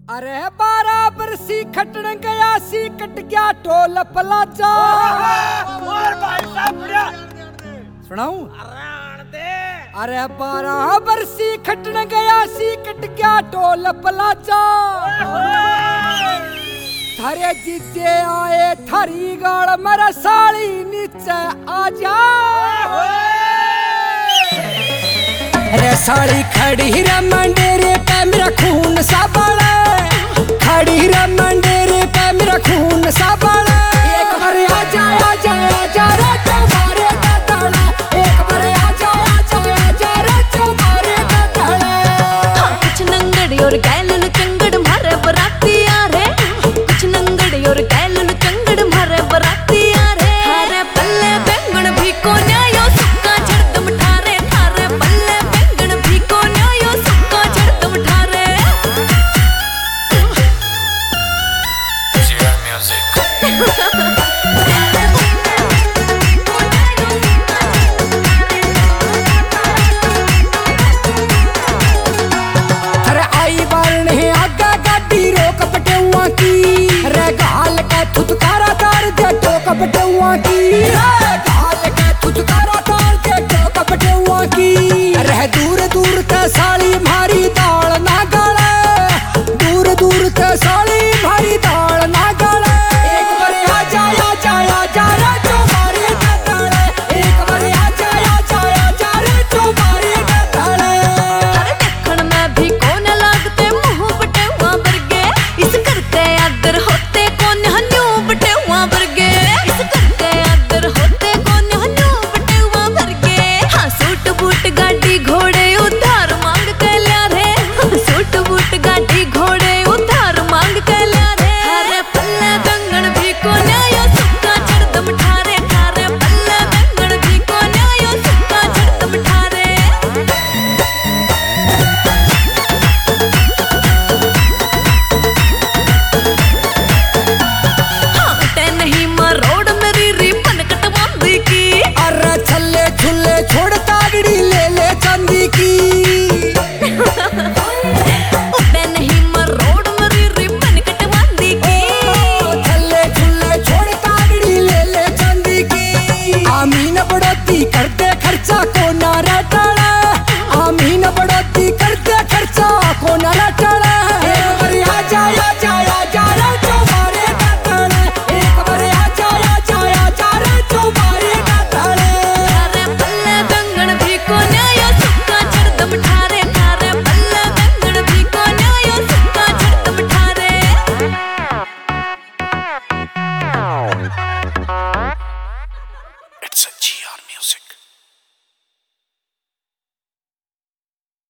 अरे 12 बरसी खटन गया सी कट गया टोल पलाचा। और भाई साहब बढ़िया सुनाऊं? अरे 12 बरसी खटन गया सी कट गया टोल पलाचा। थारे जीजे आए थारी गाड़ मेरा साली नीचे आजा। अरे साली खड़ी रे मंडेरे पे मेरा खून सा बड़ा, खड़ी रे मंडेरे पे मेरा खून सा बड़ा। एक बार आजा आजा आजा रे तुम्हारे कतड़ा, एक बार आजा आजा आजा रे तुम्हारे कतड़ा। हाँ कुछ नंगड़ी और गैलन चंगड़ मारे बराती आ रे, कुछ नंगड़ी और गैलन चंगड़ मारे बराती आ रे। थारे पल्ले बैंगन भी को न्यायो सुक्का झड़दम ठारे, थारे पल्ले बैंगन भी को न्यायो सुक्का झड़दम ठारे। अरे आई बारने आगा गाड़ी रोक पटेवा की, रे गाल का थुतकारा तार दे टोक पटेवा की, रे गाल का थुतकारा तार दे टोक पटेवा की। रह दूर दूर ते साली मारी दाल ना गले, दूर दूर ते साली मारी दाल ना गले। एक बार आजा आजा आजा रे तुम्हारे कतड़े, एक बार आजा आजा आजा रे तुम्हारे कतड़े। थारे देखण में भी कोन लागते मुंह बटेवा वर्गे, इस करते आदर होते कोन हन्यू बटेवा वर्गे, इस करते आदर होते कोन हन्यू बटेवा वर्गे। हाँ सूट बूट गाड़ी घोड़े उधार मांग के ल्या रे, सूट बूट गाड़ी घोड़े उधार मांग के ल्या रे। थारे पल्ले बैंगन भी को न्यायो सुक्का झड़दम ठारे, थारे पल्ले बैंगन भी को न्यायो सुक्का झड़दम ठारे। नहीं मरोड़ मेरी रिबन कटवांदी की, अरे छल्ले छुल्ले छोड़ तागड़ी ले ले चांदी की। उठे नहीं मरोड़ मेरी रिबन कटवांदी की, छल्ले छुल्ले छोड़ तागड़ी ले ले चांदी की। आमीन बढ़ोती करते खर्चा को ना रटड़ा, आमीन बढ़ोती करते खर्चा को ना रटड़ा। एक बार आजा आजा आजा रे तुम्हारे कतड़े, एक बार आजा आजा आजा रे तुम्हारे कतड़े। थारे पल्ले बैंगन भी को न्यायो सुक्का झड़दम ठारे, थारे पल्ले बैंगन भी को न्यायो सुक्का झड़दम ठारे। It's a GR Music.